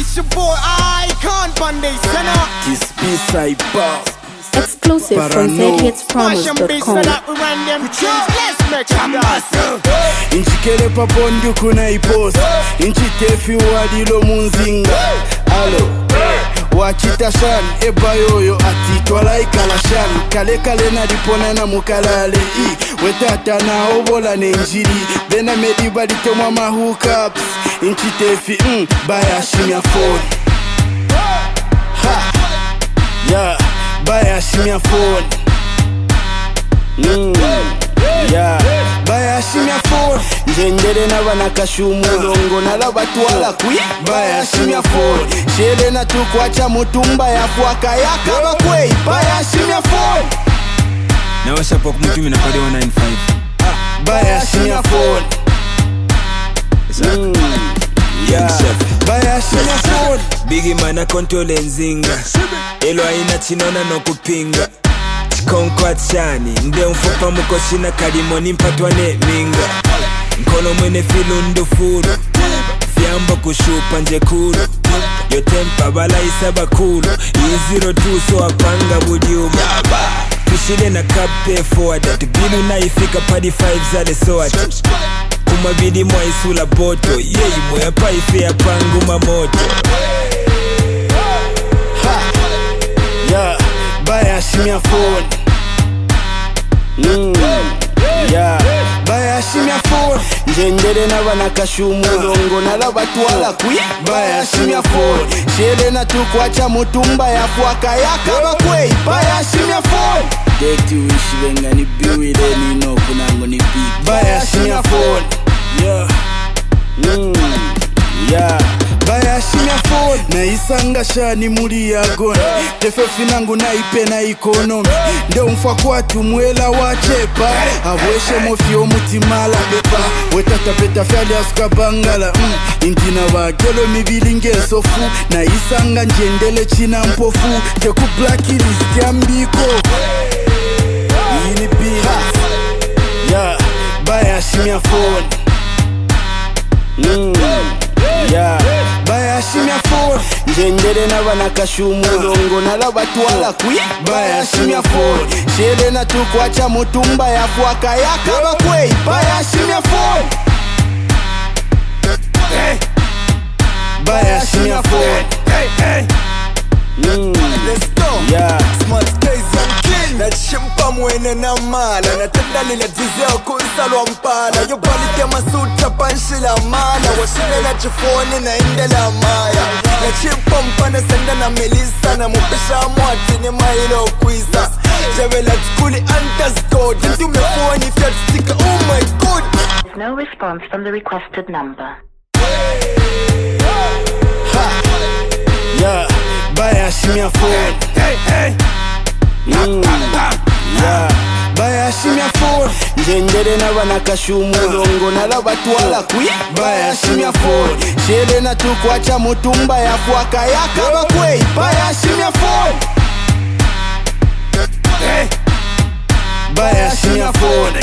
It's your boy Icon Bandits, you know. This B-side bar. Exclusive from zhitspromise.com. Inchikele papondi kuna iposa Inchitefi wadilo munzinga Alo Wachita shan ebayoyo atitwa laikala shan Kale kale na dipona na mukalale Wetata na obola nenjiri Dena mediba ditemwa mahookups Inchitefi baya shimya phone Ha Yeah Baya shimya phone Yeah Baya shimya phone Njendere na banakashumu Longo na labatwala kwi Baya shimya phone Shele na tukwacha mutumba ya fuaka ya kaba kwei Baya shimya phone Na washapo kumutumi na pade 195 Baya shimya phone Yeah Baya shimya phone Bigi mana kontole nzinga Elo aina chinona no kupinga Chikonkwa chani Nde mfupa mukoshina kalimoni mpatwa ne minga Mkono mwene filundu furu Fiambo kushupa nje kuru Yotempa bala isaba kuru Iziro tuso wapanga budiuma Tushile na kape forward Tubilu na ifika padi 5 zale soat Kumabidi mwa isula boto Yei mwe pa ife ya pangu mamoto Yeah, baya shimya phone Yeah, baya shimya phone Njendere na banakashumu Longo na labatwala kwi Baya shimya phone Shele na tukwacha mutumba ya fuaka ya kaba kwei Baya shimya phone Deti wishi venga ni biwile nino kunango ni big Baya shimya phone Yeah Yeah Baya shimya phone Na isanga shani muri ya gona Tefe finangu na ipe na ikonomi Nde umfa kwa tumwela wachepa Abweshe mofio mutimala pepa Wetata peta fyali asuka bangala Indina wagelo mibilinge sofu Na isanga njendele china mpofu Teku blacklist ya mbiko Ini bila Yeah Baya shimya phone Yeah Baya shimya phone Njendere na banakashumu Longo na labatwala kwi Baya shimya phone Shele na tukwacha mutumba ya fuaka ya kaba kwei Baya shimya phone Baya shimya phone Let's go. Yeah Smart case and king. Na chimpa mwene na mala Na tenda lila dizeo kunsalwa mpala Yobalike masuta panshila mana Washile na chifoni na indela maya Na chimpa mpane senda na melisa Na mupisha mwati ni mahilo kwiza Jawela tukuli antasko Jintu mefoni fiat stika oh my god. No response from the requested number. Yeah Baya shimya phone Yeah Baya shimya phone Njendere na banakashumu Longo na labatwala kwi Baya shimya phone Shele na tukwacha mutumba ya fuaka ya kaba kwei Baya shimya phone Baya shimya phone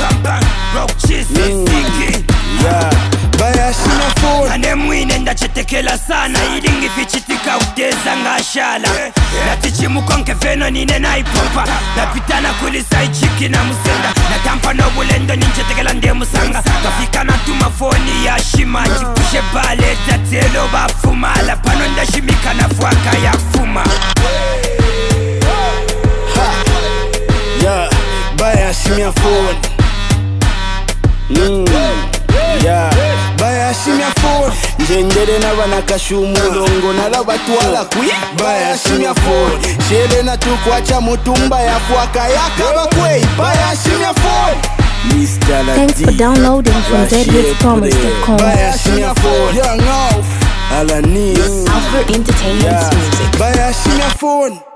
Yeah Baya shimya phone Ane mwine ndachetekela sana Ilingi fichitika uteza ngashala Natichi mukonke veno nine naipopa Napitana kulisa ichiki na musenda Natampa no bulendo ninchetekela nde musanga Kafika natuma foni ya shima Chikushe bale tatelo bafuma La pano ndashimika na fuaka ya fuma Yeah Baya shimya phone Yeah Baya shimya phone Njendere na banakashumu Longo na labatwala kwi Baya shimya phone Shele na tukwacha mutumba ya fuaka ya kaba kwei Baya shimya phone Thanks for downloading from zhitspromise.com. Baya shimya phone Young off Alanis Alpha Entertainment Music. Baya shimya phone